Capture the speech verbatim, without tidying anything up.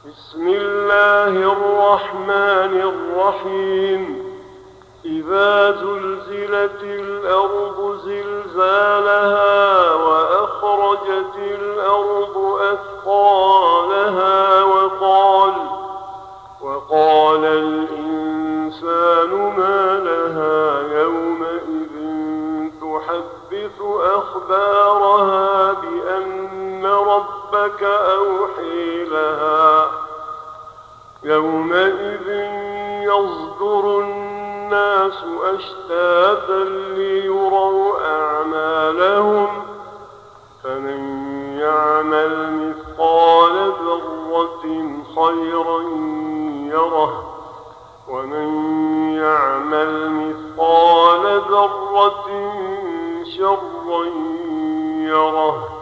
بسم الله الرحمن الرحيم. إذا زلزلت الأرض زلزالها وأخرجت الأرض أثقالها وقال وقال الإنسان ما لها يومئذ تحدث أخبارها بأن ربك أوحي لها يومئذ يصدر الناس أشتاتا ليروا أعمالهم فمن يعمل مثقال ذرة خيرا يره ومن يعمل مثقال ذرة شرا يره.